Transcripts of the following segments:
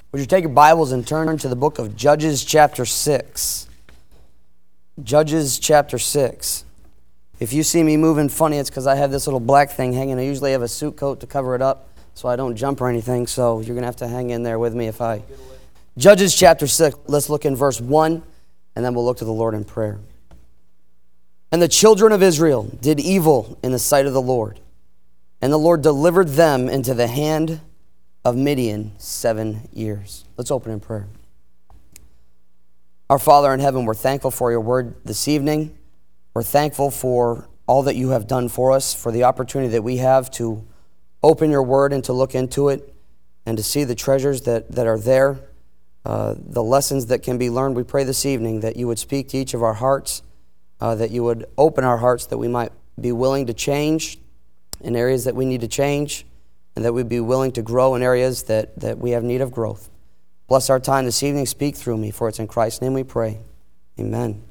Would you take your Bibles and turn to the book of Judges chapter 6? Judges chapter 6. If you see me moving funny, it's because I have this little black thing hanging. I usually have a suit coat to cover it up so I don't jump or anything, so you're going to have to hang in there with me if I... Judges chapter 6, let's look in verse 1, and then we'll look to the Lord in prayer. And the children of Israel did evil in the sight of the Lord, and the Lord delivered them into the hand of Midian 7 years. Let's open in prayer. Our Father in heaven, we're thankful for your word this evening. We're thankful for all that you have done for us, for the opportunity that we have to open your word and to look into it and to see the treasures that are there, the lessons that can be learned. We pray this evening that you would speak to each of our hearts, that you would open our hearts, that we might be willing to change in areas that we need to change, and that we'd be willing to grow in areas that we have need of growth. Bless our time this evening. Speak through me, for it's in Christ's name we pray. Amen.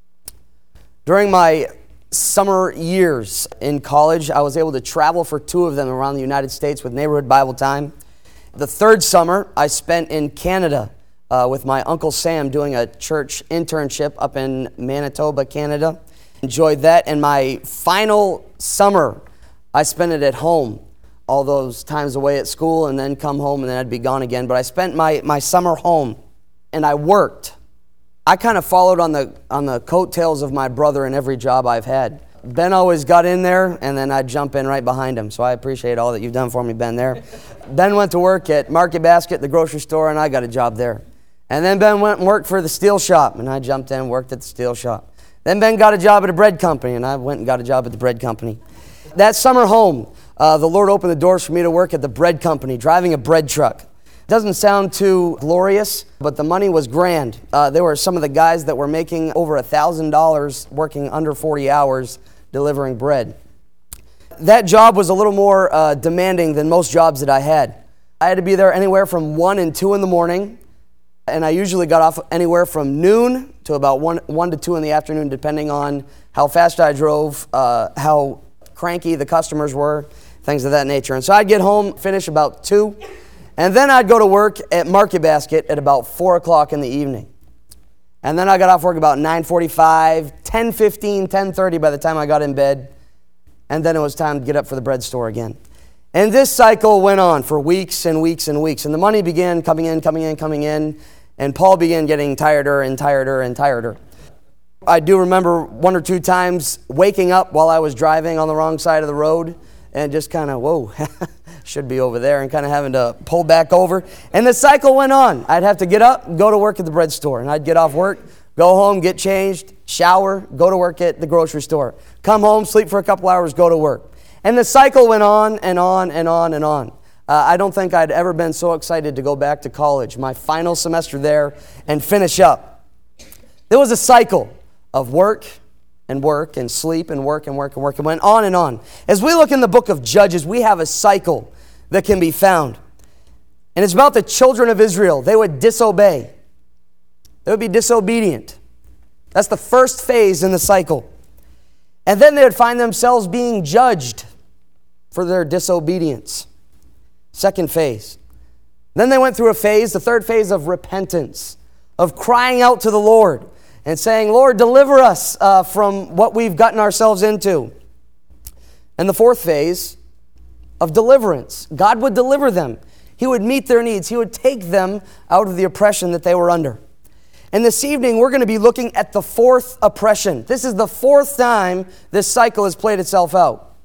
During my summer years in college, I was able to travel for 2 of them around the United States with Neighborhood Bible Time. The 3rd summer, I spent in Canada with my Uncle Sam doing a church internship up in Manitoba, Canada. Enjoyed that. And my final summer, I spent it at home. All those times away at school and then come home and then I'd be gone again. But I spent my summer home and I worked. I kind of followed on the coattails of my brother in every job I've had. Ben always got in there and then I'd jump in right behind him. So I appreciate all that you've done for me, Ben, there. Ben went to work at Market Basket, the grocery store, and I got a job there. And then Ben went and worked for the steel shop and I jumped in and worked at the steel shop. Then Ben got a job at a bread company and I went and got a job at the bread company. That summer home, the Lord opened the doors for me to work at the bread company, driving a bread truck. Doesn't sound too glorious, but the money was grand. There were some of the guys that were making over $1,000 working under 40 hours delivering bread. That job was a little more demanding than most jobs that I had. I had to be there anywhere from 1 and 2 in the morning, and I usually got off anywhere from noon to about 1 to 2 in the afternoon, depending on how fast I drove, how cranky the customers were, things of that nature. And so I'd get home, finish about 2, and then I'd go to work at Market Basket at about 4 o'clock in the evening. And then I got off work about 9:45, 10:15, 10:30 by the time I got in bed. And then it was time to get up for the bread store again. And this cycle went on for weeks and weeks and weeks. And the money began coming in. And Paul began getting tireder and tireder and tireder. I do remember 1 or 2 times waking up while I was driving on the wrong side of the road and just kind of, whoa, should be over there, and kind of having to pull back over. And the cycle went on. I'd have to get up, go to work at the bread store, and I'd get off work, go home, get changed, shower, go to work at the grocery store, come home, sleep for a couple hours, go to work. And the cycle went on and on and on and on. I don't think I'd ever been so excited to go back to college, my final semester there, and finish up. There was a cycle of work and sleep and work and work and work. It went on and on. As we look in the book of Judges, we have a cycle that can be found. And it's about the children of Israel. They would disobey. They would be disobedient. That's the first phase in the cycle. And then they would find themselves being judged for their disobedience. Second phase. Then they went through a phase, the third phase, of repentance, of crying out to the Lord and saying, Lord, deliver us from what we've gotten ourselves into. And the fourth phase of deliverance. God would deliver them. He would meet their needs. He would take them out of the oppression that they were under. And this evening, we're going to be looking at the 4th oppression. This is the 4th time this cycle has played itself out.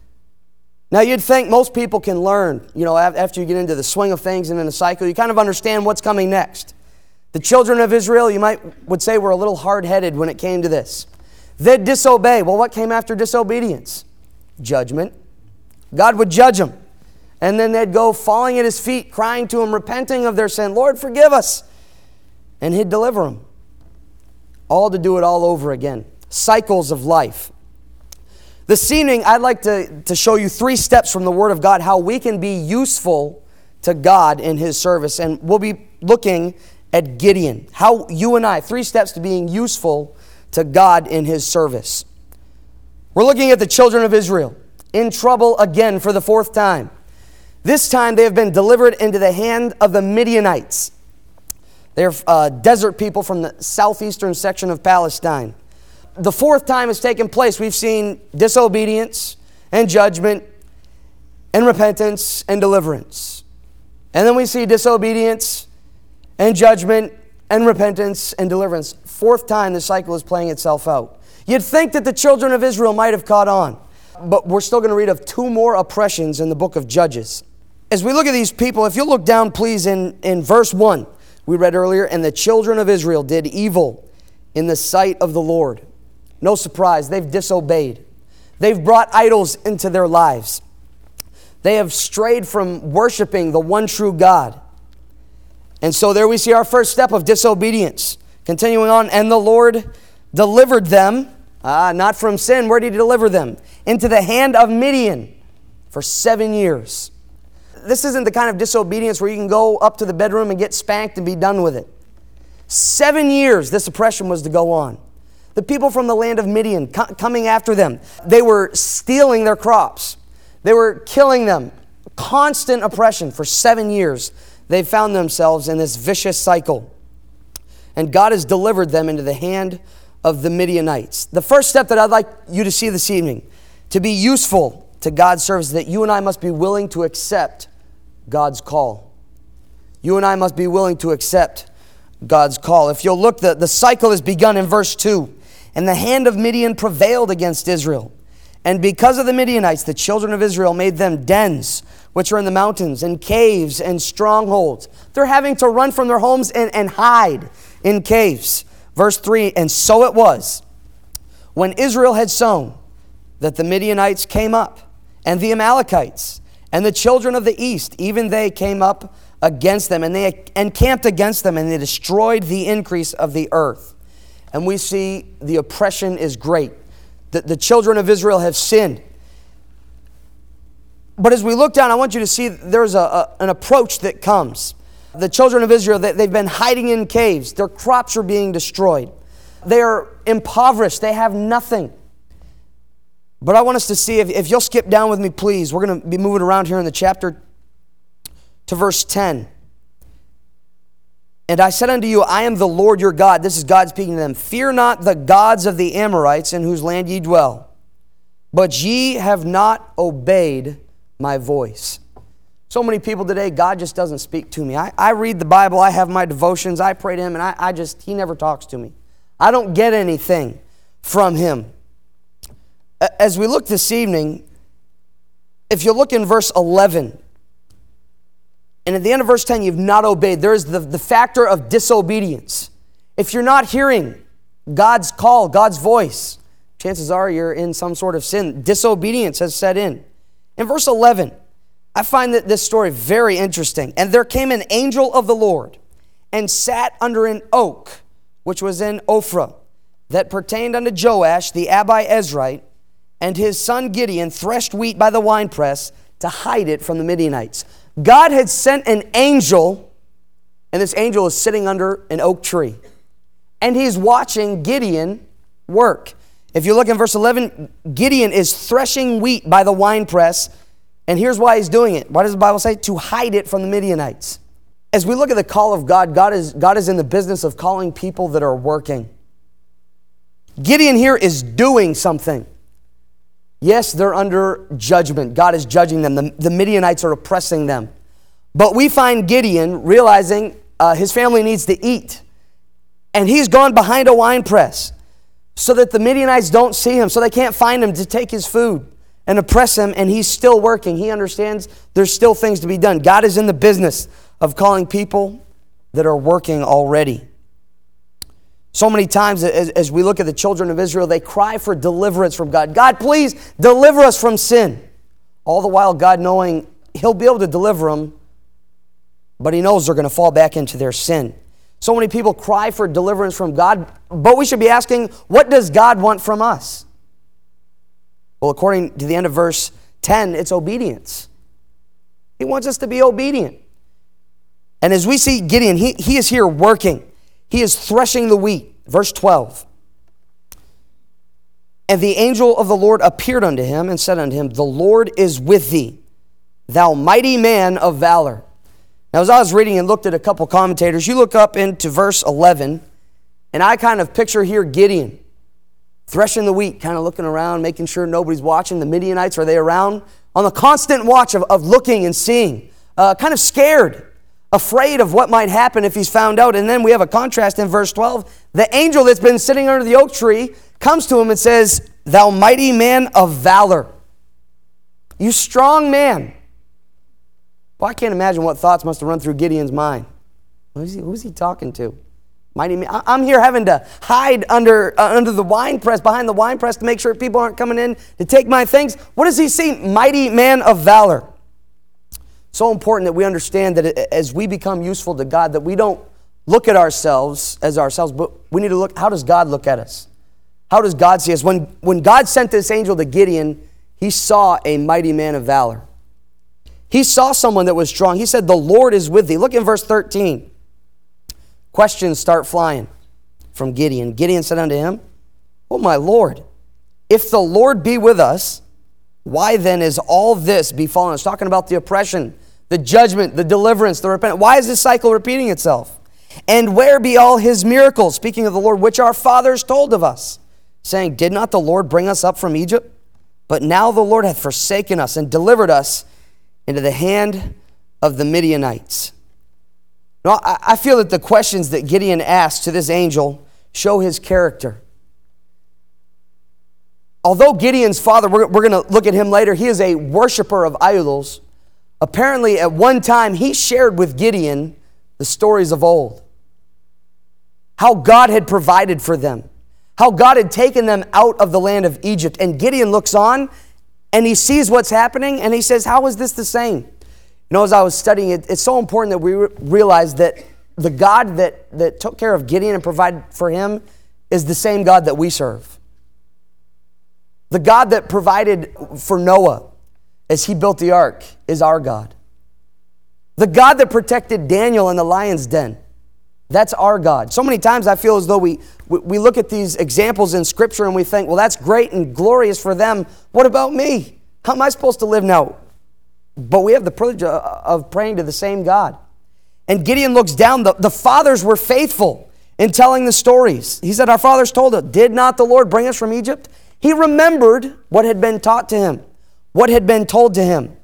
Now, you'd think most people can learn, after you get into the swing of things and in the cycle, you kind of understand what's coming next. The children of Israel, would say, were a little hard-headed when it came to this. They'd disobey. Well, what came after disobedience? Judgment. God would judge them. And then they'd go falling at His feet, crying to Him, repenting of their sin. Lord, forgive us. And He'd deliver them. All to do it all over again. Cycles of life. This evening, I'd like to show you 3 steps from the Word of God, how we can be useful to God in His service. And we'll be looking at Gideon. How you and I, 3 steps to being useful to God in His service. We're looking at the children of Israel in trouble again for the 4th time. This time they have been delivered into the hand of the Midianites. They're desert people from the southeastern section of Palestine. The fourth time has taken place. We've seen disobedience and judgment and repentance and deliverance. And then we see disobedience and judgment and repentance and deliverance. Fourth time the cycle is playing itself out. You'd think that the children of Israel might have caught on, but we're still going to read of two more oppressions in the book of Judges. As we look at these people, if you'll look down please in verse 1, we read earlier, and the children of Israel did evil in the sight of the Lord. No surprise, they've disobeyed. They've brought idols into their lives. They have strayed from worshiping the one true God. And so there we see our first step of disobedience. Continuing on, and the Lord delivered them, not from sin. Where did He deliver them? Into the hand of Midian for 7 years. This isn't the kind of disobedience where you can go up to the bedroom and get spanked and be done with it. 7 years this oppression was to go on. The people from the land of Midian coming after them. They were stealing their crops. They were killing them. Constant oppression for 7 years. They found themselves in this vicious cycle. And God has delivered them into the hand of the Midianites. The first step that I'd like you to see this evening, to be useful to God's service, that you and I must be willing to accept God's call. You and I must be willing to accept God's call. If you'll look, the cycle is begun in verse 2. And the hand of Midian prevailed against Israel. And because of the Midianites, the children of Israel made them dens, which are in the mountains, and caves and strongholds. They're having to run from their homes and hide in caves. Verse 3, and so it was, when Israel had sown, that the Midianites came up, and the Amalekites, and the children of the east, even they came up against them, and they encamped against them, and they destroyed the increase of the earth. And we see the oppression is great. The children of Israel have sinned. But as we look down, I want you to see there's an approach that comes. The children of Israel, they've been hiding in caves. Their crops are being destroyed. They are impoverished. They have nothing. But I want us to see, if you'll skip down with me, please. We're going to be moving around here in the chapter to verse 10. And I said unto you, I am the Lord your God. This is God speaking to them. Fear not the gods of the Amorites in whose land ye dwell. But ye have not obeyed my voice. So many people today, God just doesn't speak to me. I read the Bible, I have my devotions, I pray to Him, and He never talks to me. I don't get anything from Him. As we look this evening, if you look in verse 11, and at the end of verse 10, you've not obeyed. There's the factor of disobedience. If you're not hearing God's call, God's voice, chances are you're in some sort of sin. Disobedience has set in. In verse 11, I find that this story very interesting. And there came an angel of the Lord and sat under an oak, which was in Ophrah, that pertained unto Joash the Abiezrite, and his son Gideon threshed wheat by the winepress to hide it from the Midianites. God had sent an angel, and this angel is sitting under an oak tree. And he's watching Gideon work. If you look in verse 11, Gideon is threshing wheat by the winepress. And here's why he's doing it. What does the Bible say? To hide it from the Midianites. As we look at the call of God, God is in the business of calling people that are working. Gideon here is doing something. Yes, they're under judgment. God is judging them. The Midianites are oppressing them. But we find Gideon realizing his family needs to eat. And he's gone behind a winepress so that the Midianites don't see him, so they can't find him to take his food and oppress him, and he's still working. He understands there's still things to be done. God is in the business of calling people that are working already. So many times as we look at the children of Israel, they cry for deliverance from God. God, please deliver us from sin. All the while, God knowing He'll be able to deliver them, but He knows they're going to fall back into their sin. So many people cry for deliverance from God, but we should be asking, what does God want from us? Well, according to the end of verse 10, it's obedience. He wants us to be obedient. And as we see Gideon, he is here working. He is threshing the wheat. Verse 12. And the angel of the Lord appeared unto him and said unto him, the Lord is with thee, thou mighty man of valor. Now, as I was reading and looked at a couple commentators, you look up into verse 11, and I kind of picture here Gideon threshing the wheat, kind of looking around, making sure nobody's watching. The Midianites, are they around? On the constant watch of looking and seeing, kind of scared, afraid of what might happen if he's found out. And then we have a contrast in verse 12. The angel that's been sitting under the oak tree comes to him and says, thou mighty man of valor, you strong man. Well, I can't imagine what thoughts must have run through Gideon's mind. Who's he talking to? Mighty man. I'm here having to hide under the wine press, behind the wine press, to make sure people aren't coming in to take my things. What does he see? Mighty man of valor. So important that we understand that as we become useful to God, that we don't look at ourselves as ourselves, but we need to look, how does God look at us? How does God see us? When God sent this angel to Gideon, he saw a mighty man of valor. He saw someone that was strong. He said, the Lord is with thee. Look in verse 13. Questions start flying from Gideon. Gideon said unto him, O my Lord, if the Lord be with us, why then is all this befallen us? Talking about the oppression, the judgment, the deliverance, the repentance. Why is this cycle repeating itself? And where be all his miracles, speaking of the Lord, which our fathers told of us, saying, did not the Lord bring us up from Egypt? But now the Lord hath forsaken us and delivered us into the hand of the Midianites. Now, I feel that the questions that Gideon asked to this angel show his character. Although Gideon's father, we're going to look at him later, he is a worshiper of idols. Apparently, at one time, he shared with Gideon the stories of old. How God had provided for them. How God had taken them out of the land of Egypt. And Gideon looks on, and he sees what's happening, and he says, how is this the same? You know, as I was studying it, it's so important that we realize that the God that took care of Gideon and provided for him is the same God that we serve. The God that provided for Noah as he built the ark is our God. The God that protected Daniel in the lion's den, that's our God. So many times I feel as though we look at these examples in Scripture and we think, well, that's great and glorious for them. What about me? How am I supposed to live now? But we have the privilege of praying to the same God. And Gideon looks down. The fathers were faithful in telling the stories. He said, our fathers told us, did not the Lord bring us from Egypt? He remembered what had been taught to him, what had been told to him.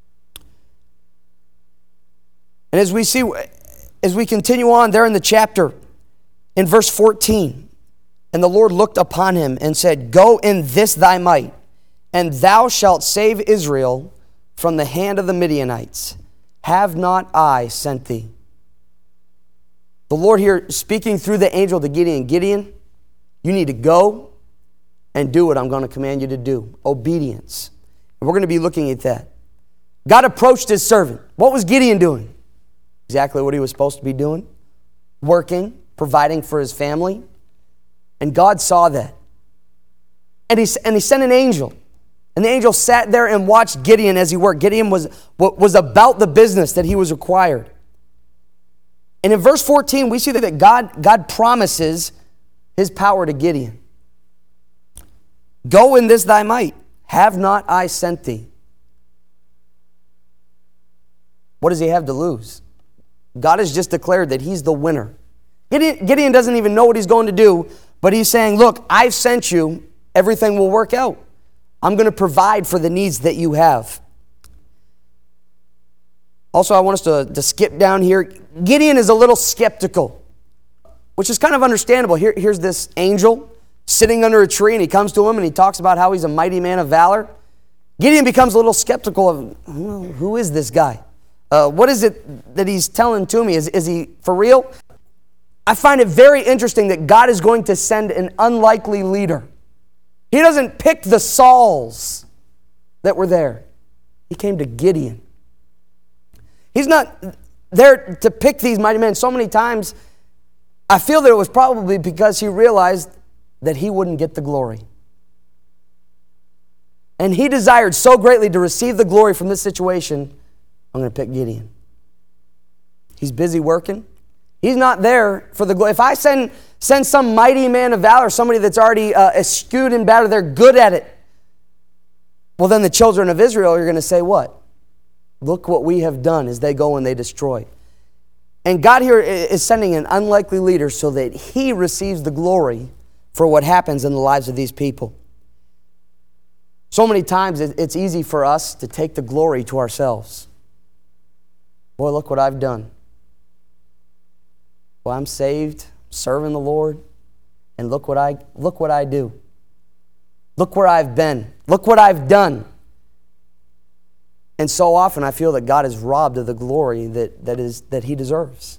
And as we continue on there in the chapter, in verse 14, and the Lord looked upon him and said, go in this thy might, and thou shalt save Israel from the hand of the Midianites. Have not I sent thee? The Lord here speaking through the angel to Gideon. Gideon, you need to go and do what I'm going to command you to do. Obedience. And we're going to be looking at that. God approached his servant. What was Gideon doing? Exactly what he was supposed to be doing. Working, providing for his family. And God saw that. And he sent an angel. And the angel sat there and watched Gideon as he worked. Gideon was about the business that he was required. And in verse 14, we see that God promises his power to Gideon. Go in this thy might. Have not I sent thee? What does he have to lose? God has just declared that he's the winner. Gideon doesn't even know what he's going to do, but he's saying, look, I've sent you. Everything will work out. I'm going to provide for the needs that you have. Also, I want us to skip down here. Gideon is a little skeptical, which is kind of understandable. Here's this angel sitting under a tree, and he comes to him, and he talks about how he's a mighty man of valor. Gideon becomes a little skeptical of, who is this guy? What is it that he's telling to me? Is he for real? I find it very interesting that God is going to send an unlikely leader. He doesn't pick the Sauls that were there. He came to Gideon. He's not there to pick these mighty men. So many times, I feel that it was probably because he realized that he wouldn't get the glory. And he desired so greatly to receive the glory from this situation, I'm going to pick Gideon. He's busy working. He's not there for the glory. If I send some mighty man of valor, somebody that's already eschewed in battle, they're good at it. Well, then the children of Israel are going to say what? Look what we have done, as they go and they destroy. And God here is sending an unlikely leader so that he receives the glory for what happens in the lives of these people. So many times it's easy for us to take the glory to ourselves. Boy, look what I've done. Well, I'm saved, serving the Lord, and look what I do. Look where I've been. Look what I've done. And so often I feel that God is robbed of the glory that He deserves.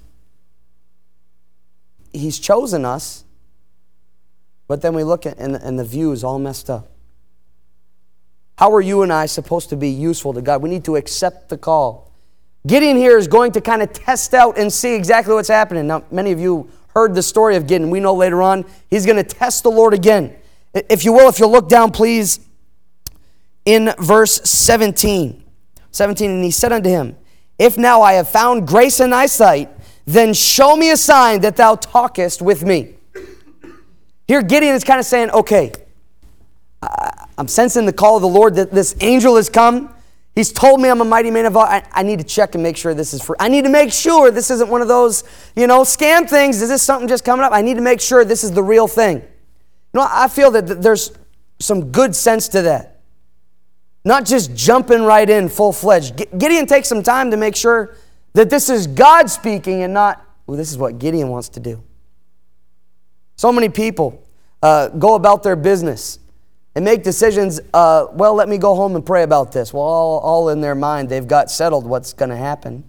He's chosen us, but then we look at and the view is all messed up. How are you and I supposed to be useful to God? We need to accept the call. Gideon here is going to kind of test out and see exactly what's happening. Now, many of you heard the story of Gideon. We know later on he's going to test the Lord again. If you will, if you'll look down, please, in verse 17. 17, and he said unto him, If now I have found grace in thy sight, then show me a sign that thou talkest with me. Here Gideon is kind of saying, okay, I'm sensing the call of the Lord that this angel has come. He's told me I'm a mighty man of valor. I need to check and make sure this is for. I need to make sure this isn't one of those, scam things. Is this something just coming up? I need to make sure this is the real thing. I feel that there's some good sense to that. Not just jumping right in full-fledged. Gideon takes some time to make sure that this is God speaking and not, this is what Gideon wants to do. So many people go about their business and make decisions, let me go home and pray about this. Well, all in their mind, they've got settled what's going to happen.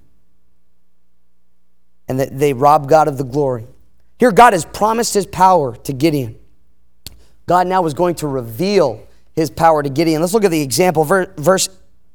And that they rob God of the glory. Here God has promised His power to Gideon. God now is going to reveal His power to Gideon. Let's look at the example, verse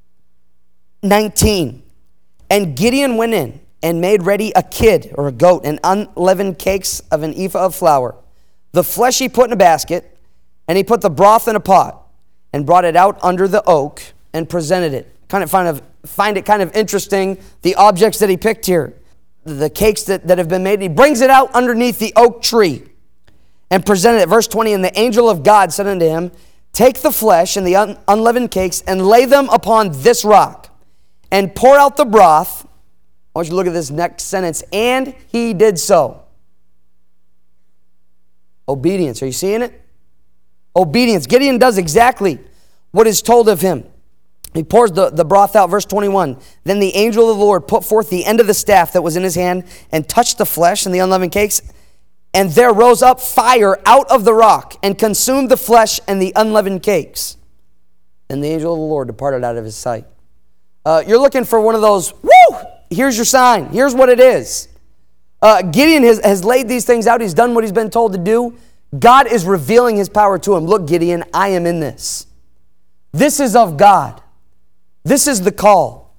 19. And Gideon went in and made ready a kid or a goat and unleavened cakes of an ephah of flour. The flesh he put in a basket, and he put the broth in a pot and brought it out under the oak and presented it. Find it kind of interesting, the objects that he picked here, the cakes that have been made. He brings it out underneath the oak tree and presented it. Verse 20, and the angel of God said unto him, Take the flesh and the unleavened cakes and lay them upon this rock and pour out the broth. I want you to look at this next sentence. And he did so. Obedience. Are you seeing it? Obedience. Gideon does exactly what is told of him. He pours the broth out. Verse 21. Then the angel of the Lord put forth the end of the staff that was in his hand and touched the flesh and the unleavened cakes. And there rose up fire out of the rock and consumed the flesh and the unleavened cakes. And the angel of the Lord departed out of his sight. You're looking for one of those, here's your sign. Here's what it is. Gideon has laid these things out. He's done what he's been told to do. God is revealing His power to him. Look, Gideon, I am in this. This is of God. This is the call.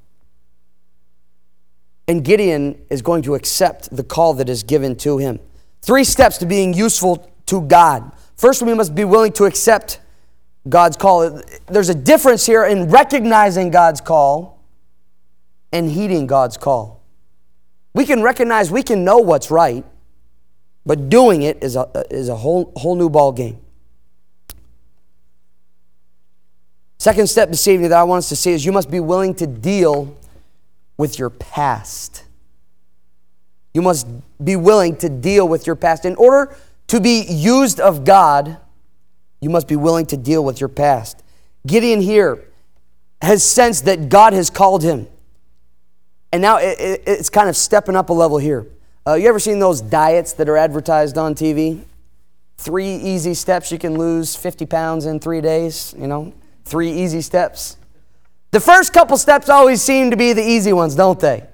And Gideon is going to accept the call that is given to him. 3 steps to being useful to God. First, we must be willing to accept God's call. There's a difference here in recognizing God's call and heeding God's call. We can recognize, we can know what's right, but doing it is a whole new ball game. Second step this evening that I want us to see is you must be willing to deal with your past. You must be willing to deal with your past. In order to be used of God, you must be willing to deal with your past. Gideon here has sensed that God has called him. And now it's kind of stepping up a level here. You ever seen those diets that are advertised on TV? 3 easy steps you can lose 50 pounds in 3 days, 3 easy steps. The first couple steps always seem to be the easy ones, don't they?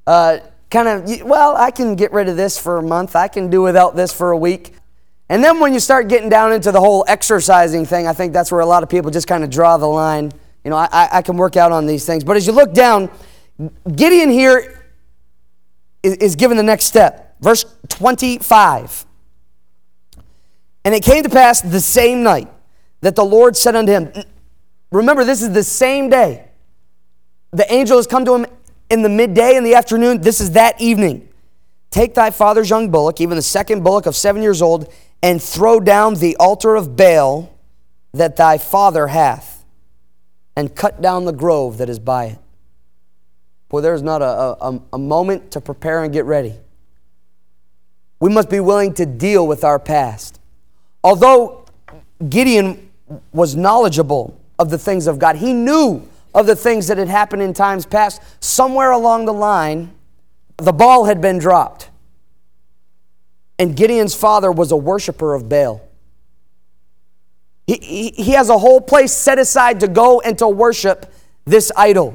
I can get rid of this for a month. I can do without this for a week. And then when you start getting down into the whole exercising thing, I think that's where a lot of people just kind of draw the line. I can work out on these things. But as you look down, Gideon here is given the next step. Verse 25. And it came to pass the same night that the Lord said unto him, remember, this is the same day. The angel has come to him in the midday and the afternoon. This is that evening. Take thy father's young bullock, even the second bullock of 7 years old, and throw down the altar of Baal that thy father hath, and cut down the grove that is by it. Boy, there's not a moment to prepare and get ready. We must be willing to deal with our past. Although Gideon was knowledgeable of the things of God, he knew of the things that had happened in times past. Somewhere along the line, the ball had been dropped. And Gideon's father was a worshiper of Baal. He has a whole place set aside to go and to worship this idol.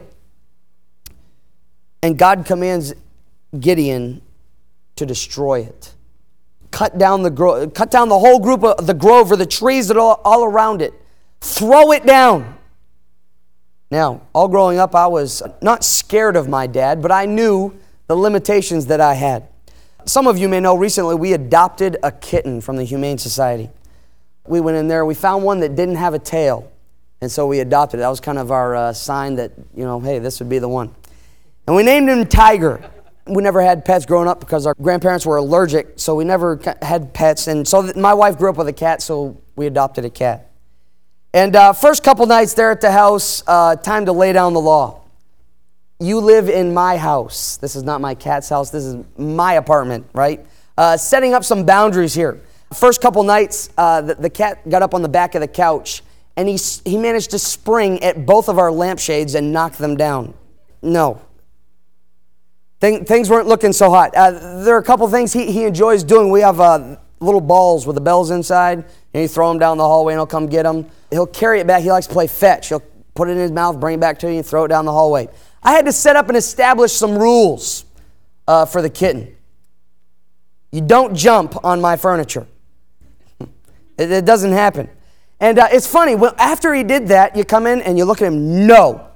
And God commands Gideon to destroy it. Cut down the whole group of the grove or the trees that are all around it. Throw it down. Now, all growing up, I was not scared of my dad, but I knew the limitations that I had. Some of you may know recently we adopted a kitten from the Humane Society. We went in there, we found one that didn't have a tail, and so we adopted it. That was kind of our sign that, hey, this would be the one. And we named him Tiger. We never had pets growing up because our grandparents were allergic, so we never had pets. And so my wife grew up with a cat, so we adopted a cat. And first couple nights there at the house, time to lay down the law. You live in my house. This is not my cat's house. This is my apartment, right? Setting up some boundaries here. First couple nights, the cat got up on the back of the couch, and he managed to spring at both of our lampshades and knock them down. No. Things weren't looking so hot. There are a couple things he enjoys doing. We have little balls with the bells inside, and you throw them down the hallway, and he'll come get them. He'll carry it back. He likes to play fetch. He'll put it in his mouth, bring it back to you, and throw it down the hallway. I had to set up and establish some rules for the kitten. You don't jump on my furniture. It doesn't happen. And it's funny, after he did that, you come in and you look at him, no.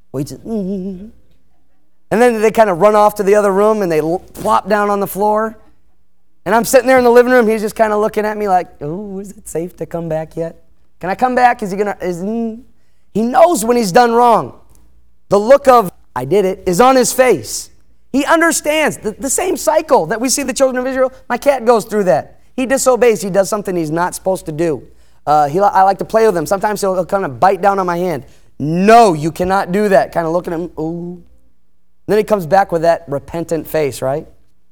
And then they kind of run off to the other room and they plop down on the floor. And I'm sitting there in the living room. He's just kind of looking at me like, oh, is it safe to come back yet? Can I come back? Is he going to? He knows when he's done wrong. The look of, I did it, is on his face. He understands the same cycle that we see the children of Israel. My cat goes through that. He disobeys. He does something he's not supposed to do. I like to play with him. Sometimes he'll kind of bite down on my hand. No, you cannot do that. Kind of looking at him, ooh. Then he comes back with that repentant face, right?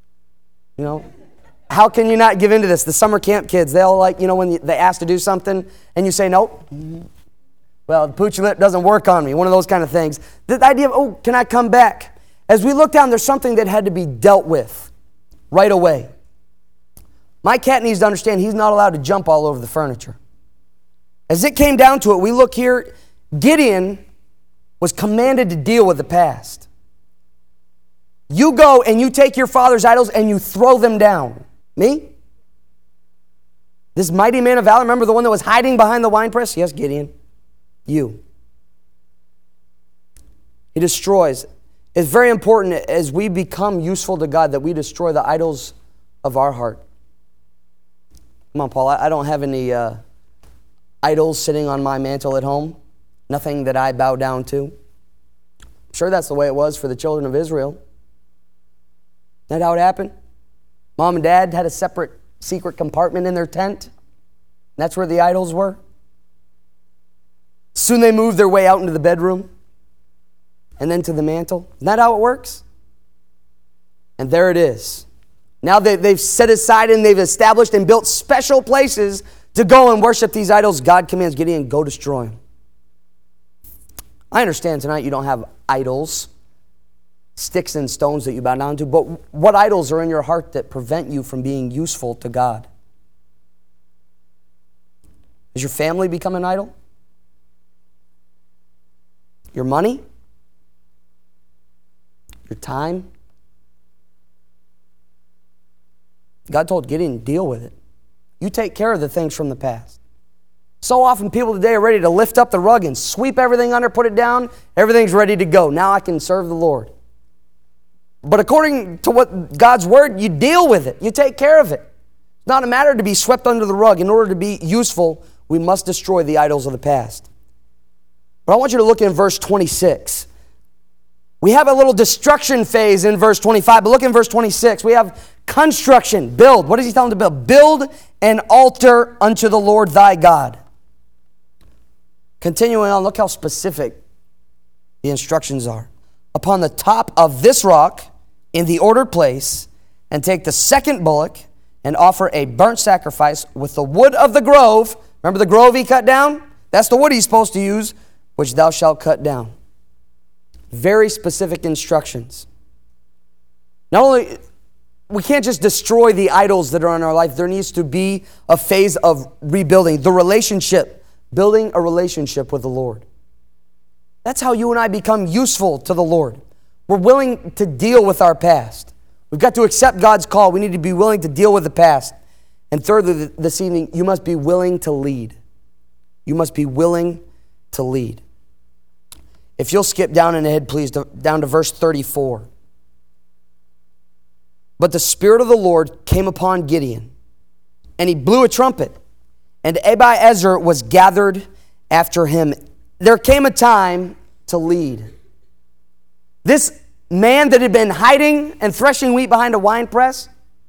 How can you not give into this? The summer camp kids, they'll when they ask to do something and you say, nope. Well, the poochy lip doesn't work on me. One of those kind of things. The idea of, can I come back? As we look down, there's something that had to be dealt with right away. My cat needs to understand he's not allowed to jump all over the furniture. As it came down to it, we look here, Gideon was commanded to deal with the past. You go and you take your father's idols and you throw them down. Me? This mighty man of valor, remember the one that was hiding behind the winepress? Yes, Gideon. You. He destroys. It's very important as we become useful to God that we destroy the idols of our heart. Come on, Paul, I don't have any idols sitting on my mantle at home. Nothing that I bow down to. I'm sure that's the way it was for the children of Israel. Isn't that how it happened? Mom and Dad had a separate secret compartment in their tent. That's where the idols were. Soon they moved their way out into the bedroom and then to the mantle. Isn't that how it works? And there it is. Now they've set aside and they've established and built special places to go and worship these idols. God commands Gideon, go destroy them. I understand tonight you don't have idols, sticks and stones that you bow down to, but what idols are in your heart that prevent you from being useful to God? Has your family become an idol? Your money? Your time? God told Gideon, deal with it. You take care of the things from the past. So often people today are ready to lift up the rug and sweep everything under, put it down. Everything's ready to go. Now I can serve the Lord. But according to what God's word, you deal with it. You take care of it. It's not a matter to be swept under the rug. In order to be useful, we must destroy the idols of the past. But I want you to look in verse 26. We have a little destruction phase in verse 25, but look in verse 26. We have construction, build. What does he tell them to build? Build an altar unto the Lord thy God. Continuing on, look how specific the instructions are. upon the top of this rock in the ordered place, and take the second bullock and offer a burnt sacrifice with the wood of the grove. Remember the grove he cut down? That's the wood he's supposed to use, which thou shalt cut down. Very specific instructions. Not only, we can't just destroy the idols that are in our life. There needs to be a phase of rebuilding. The relationship, building a relationship with the Lord. That's how you and I become useful to the Lord. We're willing to deal with our past. We've got to accept God's call. We need to be willing to deal with the past. And thirdly, this evening, you must be willing to lead. You must be willing to lead. If you'll skip down and ahead, please, down to verse 34. But the Spirit of the Lord came upon Gideon, and he blew a trumpet, and Abiezer was gathered after him. There came a time to lead. This man that had been hiding and threshing wheat behind a winepress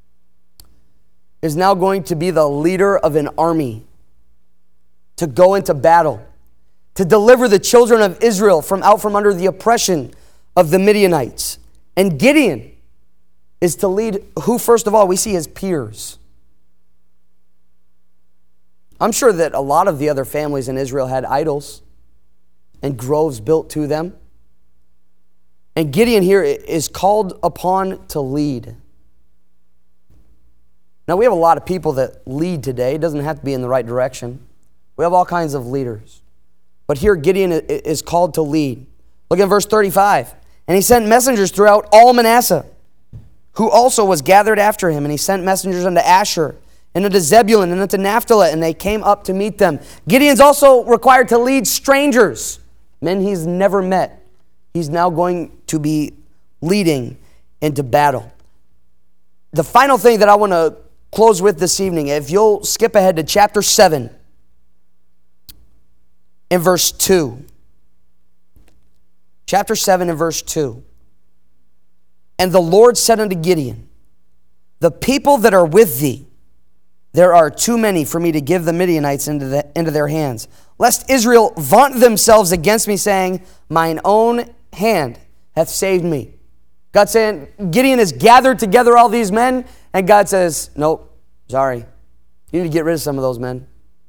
is now going to be the leader of an army to go into battle, to deliver the children of Israel from under the oppression of the Midianites. And Gideon is to lead who, first of all, we see his peers. I'm sure that a lot of the other families in Israel had idols and groves built to them. And Gideon here is called upon to lead. Now, we have a lot of people that lead today. It doesn't have to be in the right direction. We have all kinds of leaders. But here Gideon is called to lead. Look at verse 35. And he sent messengers throughout all Manasseh, who also was gathered after him. And he sent messengers unto Asher, and unto Zebulun, and unto Naphtali, and they came up to meet them. Gideon's also required to lead strangers, men he's never met. He's now going to be leading into battle. The final thing that I want to close with this evening, if you'll skip ahead to chapter 7, in verse 2. Chapter 7 and verse 2. And the Lord said unto Gideon, the people that are with thee, there are too many for me to give the Midianites into their hands, lest Israel vaunt themselves against me, saying, mine own hand hath saved me. God saying, Gideon has gathered together all these men, and God says, nope, sorry. You need to get rid of some of those men.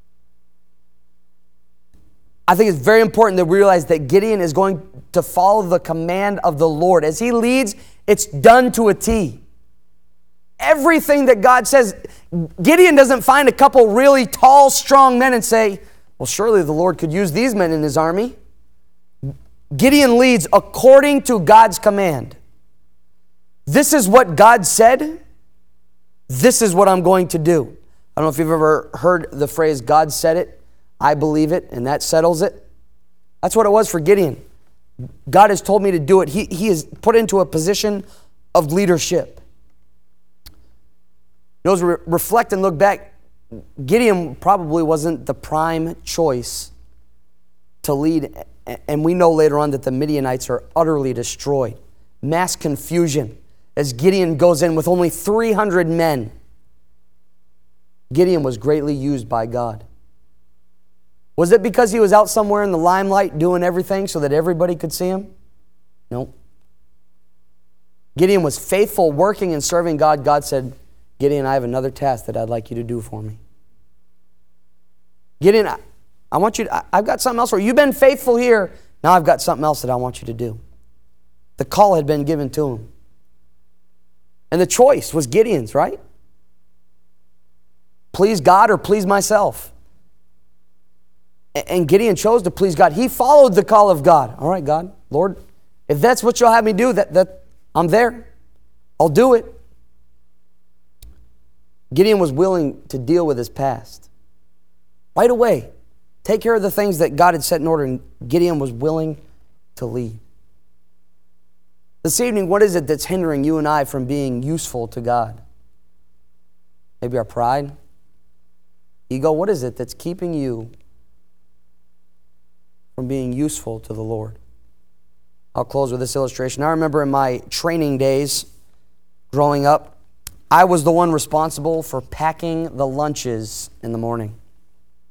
I think it's very important that we realize that Gideon is going to follow the command of the Lord. As he leads, it's done to a T. Everything that God says, Gideon doesn't find a couple really tall, strong men and say, well, surely the Lord could use these men in his army. Gideon leads according to God's command. This is what God said. This is what I'm going to do. I don't know if you've ever heard the phrase, God said it, I believe it, and that settles it. That's what it was for Gideon. God has told me to do it. He is put into a position of leadership. You know, as we reflect and look back, Gideon probably wasn't the prime choice to lead. And we know later on that the Midianites are utterly destroyed. Mass confusion as Gideon goes in with only 300 men. Gideon was greatly used by God. Was it because he was out somewhere in the limelight doing everything so that everybody could see him? No. Gideon was faithful, working and serving God. God said, Gideon, I have another task that I'd like you to do for me. Gideon, I want you to, I've got something else for you. You've been faithful here. Now I've got something else that I want you to do. The call had been given to him. And the choice was Gideon's, right? Please God or please myself. And Gideon chose to please God. He followed the call of God. All right, God, Lord, if that's what you'll have me do, that I'm there. I'll do it. Gideon was willing to deal with his past. Right away, take care of the things that God had set in order, and Gideon was willing to lead. This evening, what is it that's hindering you and I from being useful to God? Maybe our pride, ego. What is it that's keeping you from being useful to the Lord? I'll close with this illustration. I remember in my training days growing up, I was the one responsible for packing the lunches in the morning.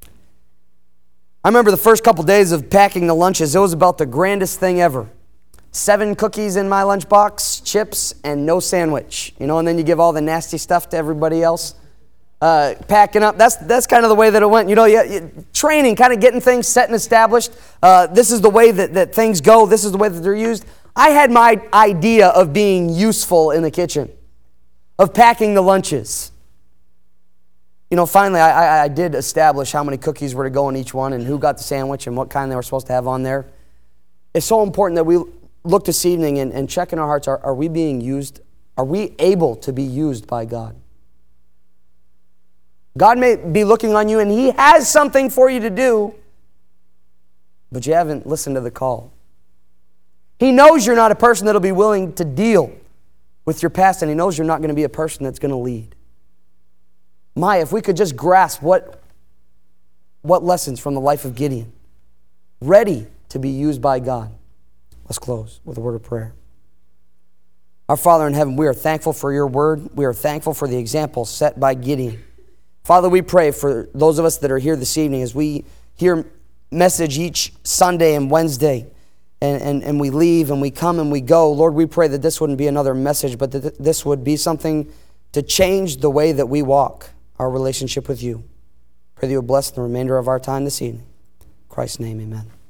I remember the first couple days of packing the lunches. It was about the grandest thing ever. 7 cookies in my lunchbox, chips, and no sandwich. You know, and then you give all the nasty stuff to everybody else. Packing up, that's kind of the way that it went. You know, training, kind of getting things set and established. This is the way that things go. This is the way that they're used. I had my idea of being useful in the kitchen, of packing the lunches. You know, finally, I did establish how many cookies were to go in each one and who got the sandwich and what kind they were supposed to have on there. It's so important that we look this evening and check in our hearts, are we being used? Are we able to be used by God? God may be looking on you and He has something for you to do, but you haven't listened to the call. He knows you're not a person that'll be willing to deal with your past, and He knows you're not going to be a person that's going to lead. If we could just grasp what lessons from the life of Gideon, ready to be used by God. Let's close with a word of prayer. Our Father in heaven, we are thankful for your word. We are thankful for the example set by Gideon. Father, we pray for those of us that are here this evening as we hear message each Sunday and Wednesday, and we leave and we come and we go. Lord, we pray that this wouldn't be another message, but that this would be something to change the way that we walk our relationship with you. Pray that you will bless the remainder of our time this evening. In Christ's name, amen.